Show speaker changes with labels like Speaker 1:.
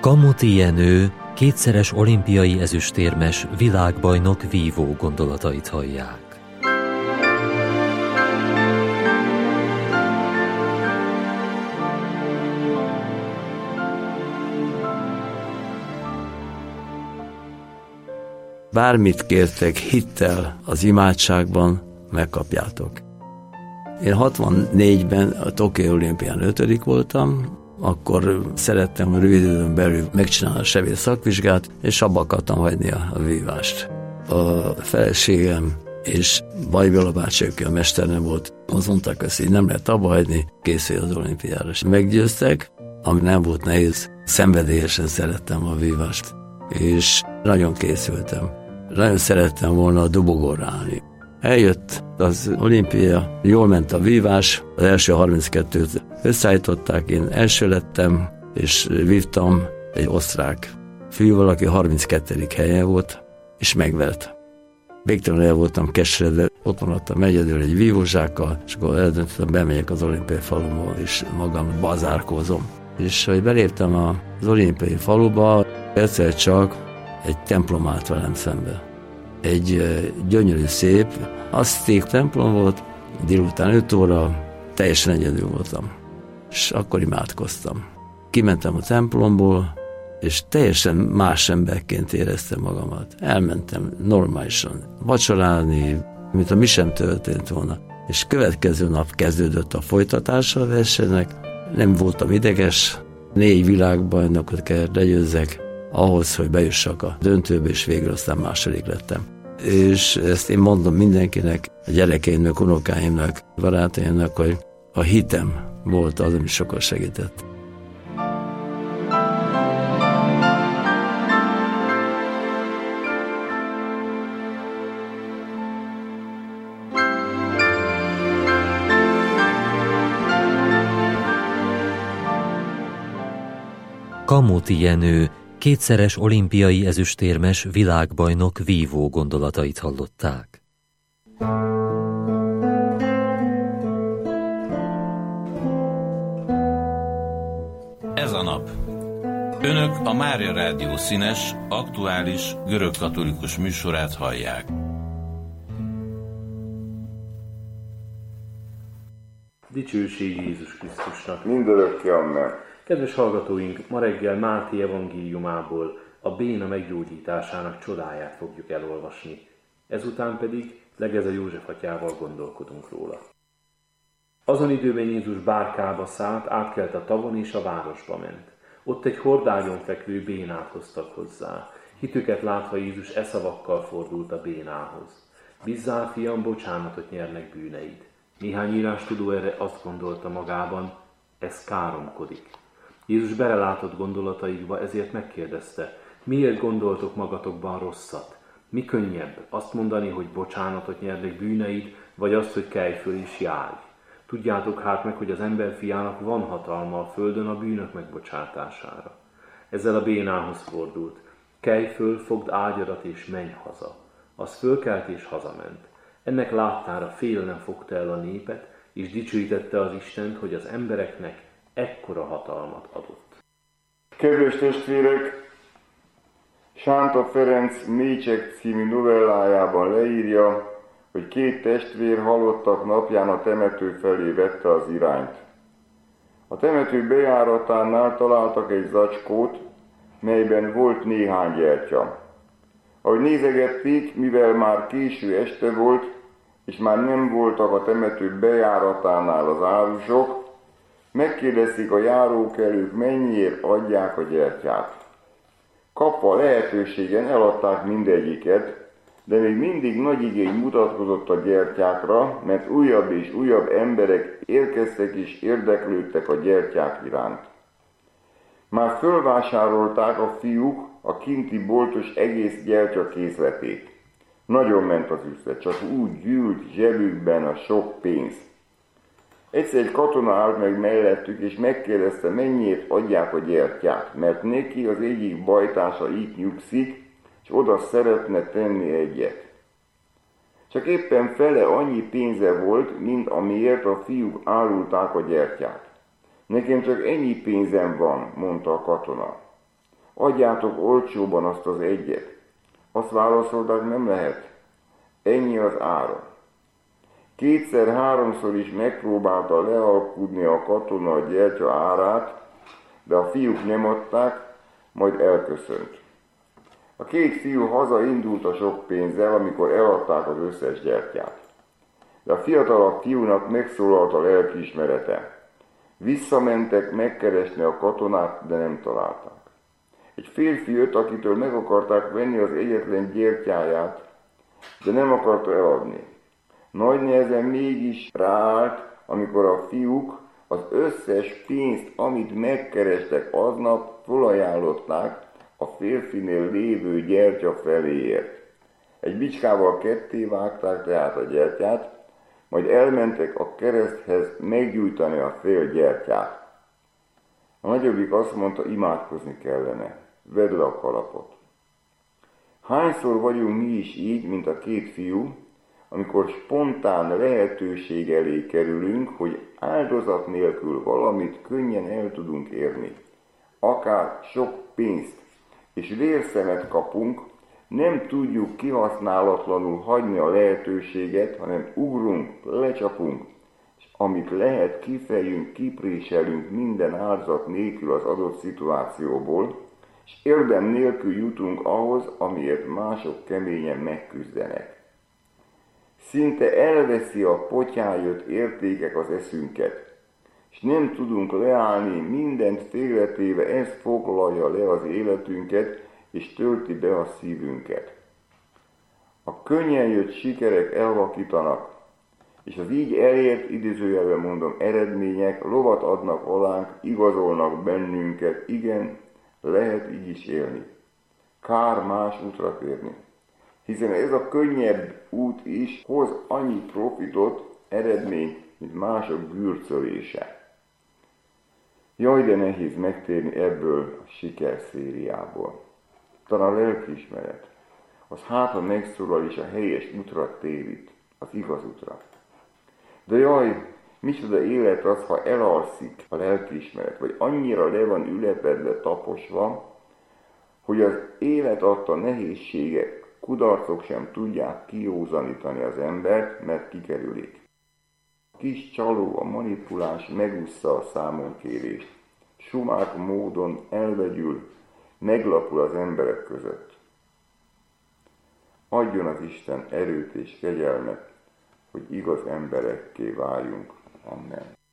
Speaker 1: Kamuti Jenő, kétszeres olimpiai ezüstérmes, világbajnok vívó gondolatait hallják.
Speaker 2: Bármit kértek hittel az imádságban, megkapjátok. Én 64-ben a Tokió olimpián 5. voltam, akkor szerettem rövid időn belül megcsinálni a sebész szakvizsgát, és abba akartam hagyni a vívást. A feleségem és Bajbéla bácsi, aki a mesternem volt, azt mondták, hogy így nem lehet abba hagyni, készülj az olimpiára. Meggyőztek, ami nem volt nehéz, szenvedélyesen szerettem a vívást, és nagyon készültem. Nagyon szerettem volna a dobogóra állni. Eljött az olimpia, jól ment a vívás, az első 32-t összeállították, én első lettem, és vívtam egy osztrák fiúval, aki 32. helyen volt, és megvert. Végtelenül el voltam keseredve, ott maradtam egyedül egy vívózsákkal, és akkor eldöntöttem, bemegyek az olimpiai faluba, és magam bazárkózom. És hogy beléptem az olimpiai faluba, egyszer csak egy templom állt velem szembe. Egy gyönyörű, szép, azték templom volt, délután 5 óra, teljesen egyedül voltam. És akkor imádkoztam. Kimentem a templomból, és teljesen más emberként éreztem magamat. Elmentem normálisan vacsorálni, mint a mi sem történt volna. És következő nap kezdődött a folytatása a versenynek. Nem voltam ideges, 4 világbajnokot kellett legyőzzek, ahhoz, hogy bejussak a döntőbe, és végül aztán második lettem. És ezt én mondom mindenkinek, a gyerekeimnek, unokáimnak, barátaimnak, hogy a hitem volt az, ami sokat segített.
Speaker 1: Kamuti Jenő, kétszeres olimpiai ezüstérmes, világbajnok vívó gondolatait hallották.
Speaker 3: Ez a nap. Önök a Mária Rádió színes, aktuális, görögkatolikus műsorát hallják.
Speaker 4: Dicsőség Jézus Krisztusnak!
Speaker 5: Mindörökké amen!
Speaker 4: Kedves hallgatóink, ma reggel Máté evangéliumából a béna meggyógyításának csodáját fogjuk elolvasni. Ezután pedig Legeze József atyával gondolkodunk róla. Azon időben Jézus bárkába szállt, átkelt a tavon és a városba ment. Ott egy hordágyon fekvő bénát hoztak hozzá. Hitüket látva Jézus szavakkal fordult a bénához. Bizzál, fiam, bocsánatot nyernek bűneid. Néhány írástudó erre azt gondolta magában, ez káromkodik. Jézus belelátott gondolataikba, ezért megkérdezte, miért gondoltok magatokban rosszat? Mi könnyebb, azt mondani, hogy bocsánatot nyernek bűneid, vagy azt, hogy kelj föl és járj? Tudjátok hát meg, hogy az emberfiának van hatalma a földön a bűnök megbocsátására. Ezzel a bénához fordult. Kelj föl, fogd ágyadat és menj haza. Az fölkelt és hazament. Ennek láttára félelem fogta el a népet, és dicsőítette az Istent, hogy az embereknek ekkora hatalmat adott.
Speaker 5: Kedves testvérek, Sánta Ferenc Mécsek című novellájában leírja, hogy 2 testvér halottak napján a temető felé vette az irányt. A temető bejáratánál találtak egy zacskót, melyben volt néhány gyertya. Ahogy nézegették, mivel már késő este volt, és már nem voltak a temető bejáratánál az árusok, megkérdezték a járókelők, mennyiért adják a gyertyát. Kapva a lehetőségen eladták mindegyiket, de még mindig nagy igény mutatkozott a gyertyákra, mert újabb és újabb emberek érkeztek és érdeklődtek a gyertyák iránt. Már fölvásárolták a fiúk a kinti boltos egész gyertya készletét. Nagyon ment az üzlet, csak úgy gyűlt zsebükben a sok pénz. Egyszer egy katona állt meg mellettük, és megkérdezte, mennyiért adják a gyertyát, mert neki az egyik bajtársa itt nyugszik, és oda szeretne tenni egyet. Csak éppen fele annyi pénze volt, mint amiért a fiúk árulták a gyertyát. Nekem csak ennyi pénzem van, mondta a katona. Adjátok olcsóban azt az egyet. Azt válaszolták, nem lehet. Ennyi az ára. 2-3-szor is megpróbálta lealkudni a katona a gyertya árát, de a fiúk nem adták, majd elköszönt. A 2 fiú hazaindult a sok pénzzel, amikor eladták az összes gyertyát. De a fiatalabb fiúnak megszólalt a lelkiismerete. Visszamentek megkeresni a katonát, de nem találták. Egy férfi jött, akitől meg akarták venni az egyetlen gyertyáját, de nem akarta eladni. Nagy nehezen mégis ráállt, amikor a fiúk az összes pénzt, amit megkerestek aznap, felajánlották a férfinél lévő gyertya feléért. Egy bicskával ketté vágták tehát a gyertyát, majd elmentek a kereszthez meggyújtani a fél gyertyát. A nagyobbik azt mondta, imádkozni kellene. Vedd le a kalapot. Hányszor vagyunk mi is így, mint a 2 fiú, amikor spontán lehetőség elé kerülünk, hogy áldozat nélkül valamit könnyen el tudunk érni. Akár sok pénzt és vérszemet kapunk, nem tudjuk kihasználatlanul hagyni a lehetőséget, hanem ugrunk, lecsapunk, és amit lehet, kifejünk, kipréselünk minden áldozat nélkül az adott szituációból, és érdem nélkül jutunk ahhoz, amiért mások keményen megküzdenek. Szinte elveszi a potyán jött értékek az eszünket, és nem tudunk leállni, mindent félretéve, ez foglalja le az életünket, és tölti be a szívünket. A könnyen jött sikerek elvakítanak, és az így elért, idézőjelben mondom, eredmények lovat adnak alánk, igazolnak bennünket, igen, lehet így is élni. Kár más útra térni. Hiszen ez a könnyebb út is hoz annyi profitot, eredményt, mint mások gürcölése. Jaj, de nehéz megtérni ebből a sikerszériából. Talán a lelkiismeret, az ha megszólal és a helyes útra térít, az igaz útra. De jaj, micsoda élet az, ha elalszik a lelkiismeret, vagy annyira le van ülepedve, taposva, hogy az élet adta nehézségek, kudarcok sem tudják kiózanítani az embert, mert kikerülik. A kis csaló, a manipulás megúszza a számonkérést, sumák módon elvegyül, meglapul az emberek között. Adjon az Isten erőt és kegyelmet, hogy igaz emberekké váljunk. Amen.